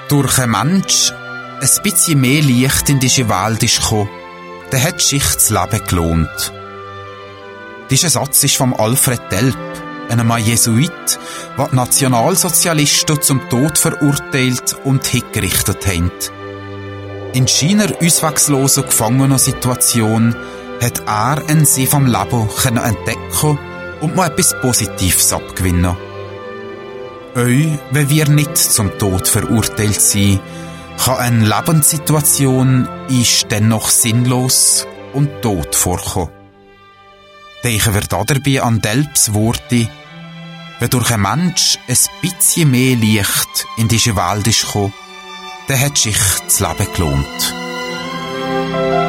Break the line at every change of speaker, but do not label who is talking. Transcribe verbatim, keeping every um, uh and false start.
durch einen Mensch ein bisschen mehr Licht in diese Welt ist gekommen, dann hat sich das Leben gelohnt. Dieser Satz ist vom Alfred Delp, einem Jesuit, der die Nationalsozialisten zum Tod verurteilt und hingerichtet haben. In seiner ausweglosen Gefangenensituation hat er einen See vom Leben entdecken und mal etwas Positives abgewinnen. Auch wenn wir nicht zum Tod verurteilt sind, kann eine Lebenssituation ist dennoch sinnlos und tot vorkommen. Denken wir dabei an Delps Worte: wenn durch einen Mensch ein bisschen mehr Licht in diese Welt ist gekommen, dann hat sich das Leben gelohnt.